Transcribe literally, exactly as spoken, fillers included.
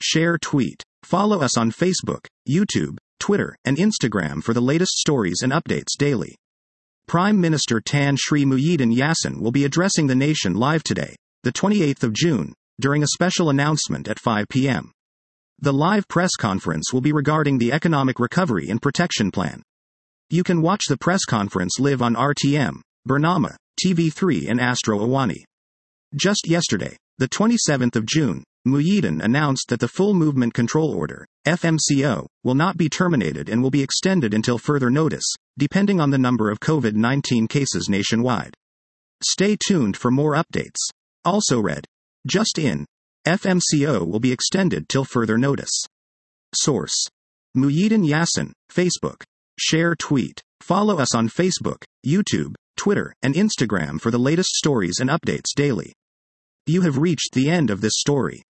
share, tweet. Follow us on Facebook, YouTube, Twitter, and Instagram for the latest stories and updates daily. Prime Minister Tan Sri Muhyiddin Yassin will be addressing the nation live today, the twenty-eighth of June, during a special announcement at five p m The live press conference will be regarding the Economic Recovery and Protection Plan. You can watch the press conference live on R T M, Burnama, T V three and Astro Awani. Just yesterday, the twenty-seventh of June, Muhyiddin announced that the Full Movement Control Order, F M C O, will not be terminated and will be extended until further notice, depending on the number of COVID nineteen cases nationwide. Stay tuned for more updates. Also read, just in, F M C O will be extended till further notice. Source: Muhyiddin Yassin, Facebook. Share, tweet. Follow us on Facebook, YouTube, Twitter, and Instagram for the latest stories and updates daily. You have reached the end of this story.